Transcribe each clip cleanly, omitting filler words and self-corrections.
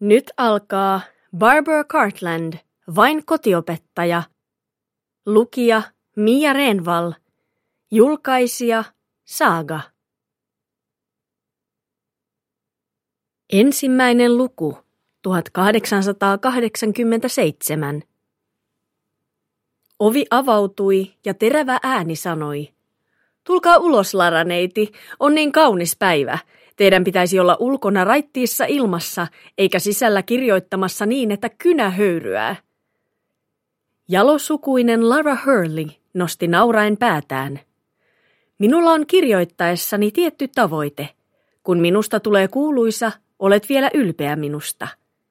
Nyt alkaa Barbara Cartland, vain kotiopettaja. Lukija Mia Renvall. Julkaisija Saga. Ensimmäinen luku 1887. Ovi avautui ja terävä ääni sanoi: "Tulkaa ulos, Lara-neiti, on niin kaunis päivä. Teidän pitäisi olla ulkona raittiissa ilmassa, eikä sisällä kirjoittamassa niin, että kynä höyryää." Jalosukuinen Lara Hurley nosti nauraen päätään. "Minulla on kirjoittaessani tietty tavoite. Kun minusta tulee kuuluisa, olet vielä ylpeä minusta."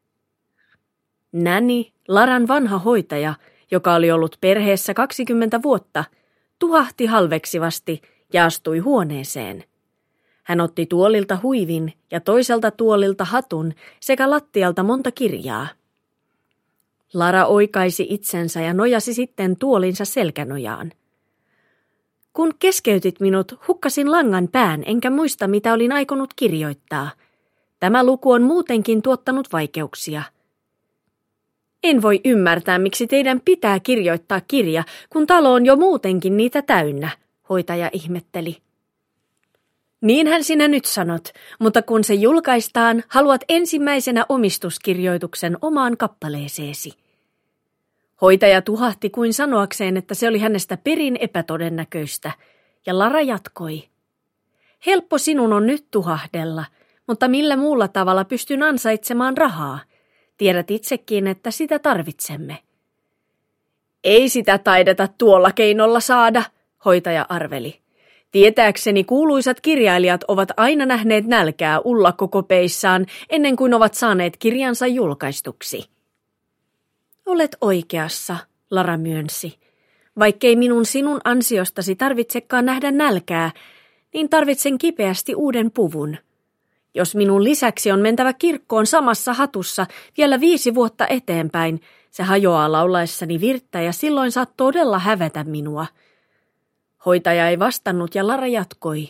Nanny, Laran vanha hoitaja, joka oli ollut perheessä 20 vuotta, tuhahti halveksivasti ja astui huoneeseen. Hän otti tuolilta huivin ja toiselta tuolilta hatun sekä lattialta monta kirjaa. Lara oikaisi itsensä ja nojasi sitten tuolinsa selkänojaan. "Kun keskeytit minut, hukkasin langan pään, enkä muista, mitä olin aikonut kirjoittaa. Tämä luku on muutenkin tuottanut vaikeuksia." "En voi ymmärtää, miksi teidän pitää kirjoittaa kirja, kun talo on jo muutenkin niitä täynnä", hoitaja ihmetteli. "Niinhän sinä nyt sanot, mutta kun se julkaistaan, haluat ensimmäisenä omistuskirjoituksen omaan kappaleeseesi." Hoitaja tuhahti kuin sanoakseen, että se oli hänestä perin epätodennäköistä, ja Lara jatkoi: "Helppo sinun on nyt tuhahdella, mutta millä muulla tavalla pystyn ansaitsemaan rahaa? Tiedät itsekin, että sitä tarvitsemme." "Ei sitä taideta tuolla keinolla saada", hoitaja arveli. "Tietääkseni kuuluisat kirjailijat ovat aina nähneet nälkää ullakkokopeissaan ennen kuin ovat saaneet kirjansa julkaistuksi." "Olet oikeassa", Lara myönsi. "Vaikkei minun sinun ansiostasi tarvitsekaan nähdä nälkää, niin tarvitsen kipeästi uuden puvun. Jos minun lisäksi on mentävä kirkkoon samassa hatussa vielä 5 vuotta eteenpäin, se hajoaa laulaessani virttä ja silloin saat todella hävetä minua." Hoitaja ei vastannut ja Lara jatkoi: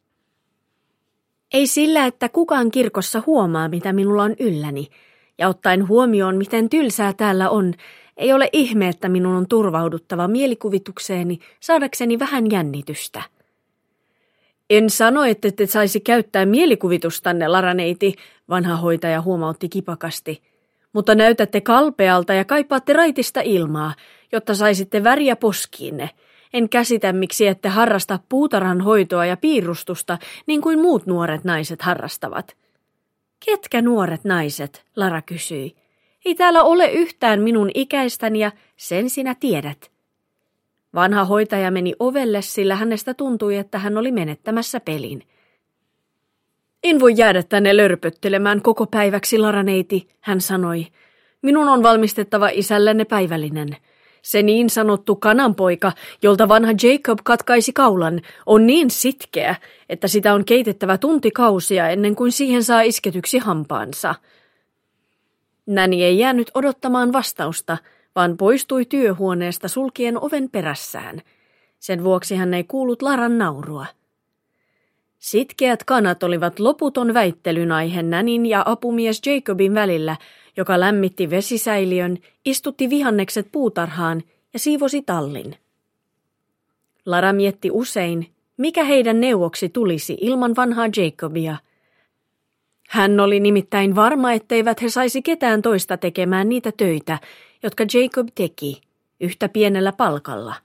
"Ei sillä, että kukaan kirkossa huomaa, mitä minulla on ylläni, ja ottaen huomioon, miten tylsää täällä on, ei ole ihme, että minun on turvauduttava mielikuvitukseeni saadakseni vähän jännitystä." "En sano, että te saisi käyttää mielikuvitustanne, Lara-neiti", vanha hoitaja huomautti kipakasti, "mutta näytätte kalpealta ja kaipaatte raitista ilmaa, jotta saisitte väriä poskiinne. En käsitä, miksi ette harrasta puutarhanhoitoa ja piirustusta niin kuin muut nuoret naiset harrastavat." "Ketkä nuoret naiset?" Lara kysyi. "Ei täällä ole yhtään minun ikäistäni ja sen sinä tiedät." Vanha hoitaja meni ovelle, sillä hänestä tuntui, että hän oli menettämässä pelin. "En voi jäädä tänne lörpöttelemään koko päiväksi, Lara-neiti", hän sanoi. "Minun on valmistettava isällenne päivällinen. Se niin sanottu kananpoika, jolta vanha Jacob katkaisi kaulan, on niin sitkeä, että sitä on keitettävä tuntikausia ennen kuin siihen saa isketyksi hampaansa." Nanny ei jäänyt odottamaan vastausta, vaan poistui työhuoneesta sulkien oven perässään. Sen vuoksi hän ei kuullut Laran naurua. Sitkeät kanat olivat loputon väittelyn aihe Nannyn ja apumies Jacobin välillä, joka lämmitti vesisäiliön, istutti vihannekset puutarhaan ja siivosi tallin. Lara mietti usein, mikä heidän neuvoksi tulisi ilman vanhaa Jacobia. Hän oli nimittäin varma, etteivät he saisi ketään toista tekemään niitä töitä, jotka Jacob teki, yhtä pienellä palkalla.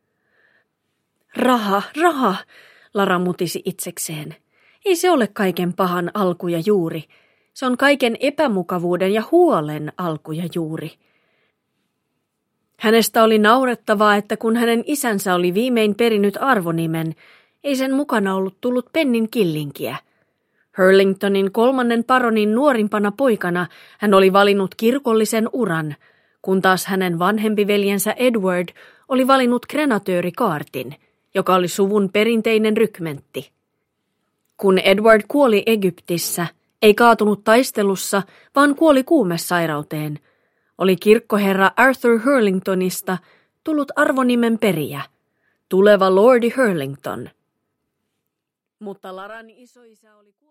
Raha, raha, Lara mutisi itsekseen. Ei se ole kaiken pahan alku ja juuri. Se on kaiken epämukavuuden ja huolen alku ja juuri. Hänestä oli naurettavaa, että kun hänen isänsä oli viimein perinyt arvonimen, ei sen mukana ollut tullut pennin killinkiä. Hurlingtonin 3. paronin nuorimpana poikana hän oli valinnut kirkollisen uran, kun taas hänen vanhempi veljensä Edward oli valinnut krenatöörikaartin, joka oli suvun perinteinen rykmentti. Kun Edward kuoli Egyptissä, ei kaatunut taistelussa, vaan kuoli kuumesairauteen, oli kirkkoherra Arthur Hurlingtonista tullut arvonimen perijä, tuleva Lordi Hurlington. Mutta Laran isoisä oli